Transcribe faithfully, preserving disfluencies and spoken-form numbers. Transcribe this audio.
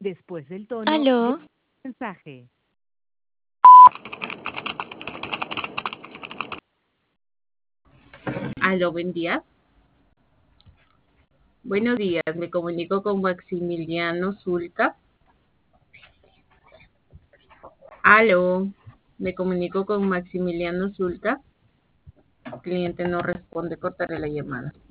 Después del tono, Aló, mensaje. Aló, buen día. Buenos días, me comunico con Maximiliano Zulca. Aló, me comunico con Maximiliano Zulca. El cliente no responde, cortaré la llamada.